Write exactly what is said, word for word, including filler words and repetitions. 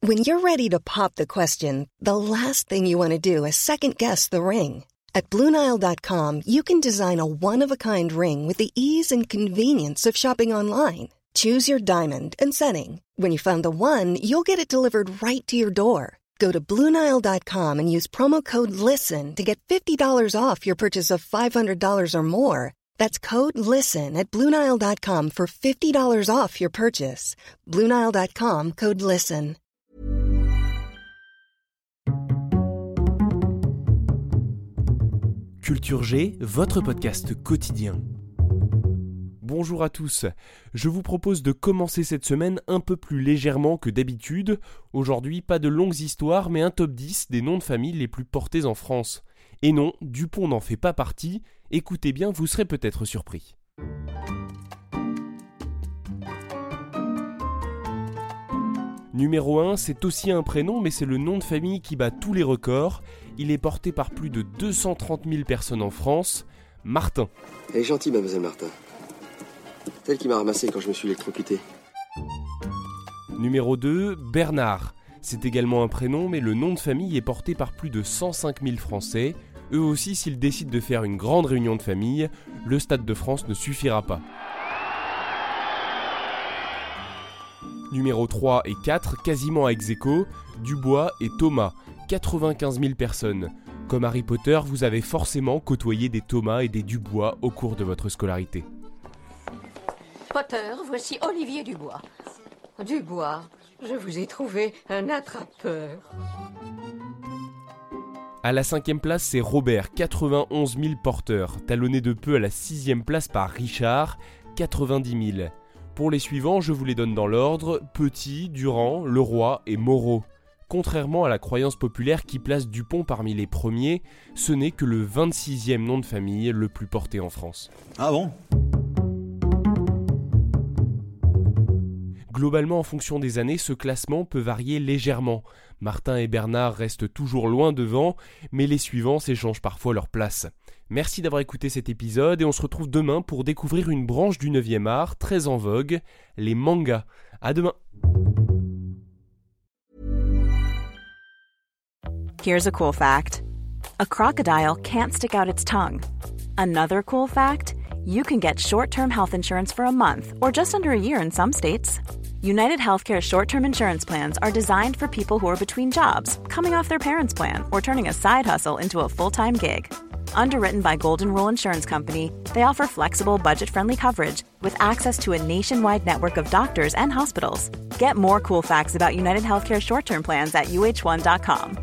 When you're ready to pop the question, the last thing you want to do is second-guess the ring. At Blue Nile dot com, you can design a one-of-a-kind ring with the ease and convenience of shopping online. Choose your diamond and setting. When you find the one, you'll get it delivered right to your door. Go to Blue Nile dot com and use promo code LISTEN to get fifty dollars off your purchase of five hundred dollars or more. That's code LISTEN at Blue Nile dot com for fifty dollars off your purchase. Blue Nile dot com, code LISTEN. Culture G, votre podcast quotidien. Bonjour à tous, je vous propose de commencer cette semaine un peu plus légèrement que d'habitude. Aujourd'hui, pas de longues histoires, mais un top dix des noms de famille les plus portés en France. Et non, Dupont n'en fait pas partie. Écoutez bien, vous serez peut-être surpris. Numéro un, c'est aussi un prénom, mais c'est le nom de famille qui bat tous les records. Il est porté par plus de deux cent trente mille personnes en France. Martin. Elle est gentille, mademoiselle Martin. C'est elle qui m'a ramassé quand je me suis électrocuté. Numéro deux, Bernard. C'est également un prénom, mais le nom de famille est porté par plus de cent cinq mille Français. Eux aussi, s'ils décident de faire une grande réunion de famille, le Stade de France ne suffira pas. Numéro trois et quatre, quasiment à ex-aequo, Dubois et Thomas, quatre-vingt-quinze mille personnes. Comme Harry Potter, vous avez forcément côtoyé des Thomas et des Dubois au cours de votre scolarité. Potter, voici Olivier Dubois. Dubois, je vous ai trouvé un attrapeur. À la cinquième place, c'est Robert, quatre-vingt-onze mille porteurs, talonné de peu à la sixième place par Richard, quatre-vingt-dix mille. Pour les suivants, je vous les donne dans l'ordre, Petit, Durand, Leroy et Moreau. Contrairement à la croyance populaire qui place Dupont parmi les premiers, ce n'est que le vingt-sixième nom de famille le plus porté en France. Ah bon ? Globalement, en fonction des années, ce classement peut varier légèrement. Martin et Bernard restent toujours loin devant, mais les suivants s'échangent parfois leur place. Merci d'avoir écouté cet épisode et on se retrouve demain pour découvrir une branche du neuvième art très en vogue, les mangas. À demain. Here's a cool fact. A crocodile can't stick out its tongue. Another cool fact, you can get short-term health insurance for a month or just under a year in some states. United Healthcare short-term insurance plans are designed for people who are between jobs, coming off their parents' plan, or turning a side hustle into a full-time gig. Underwritten by Golden Rule Insurance Company, they offer flexible, budget-friendly coverage with access to a nationwide network of doctors and hospitals. Get more cool facts about United Healthcare short-term plans at U H one dot com.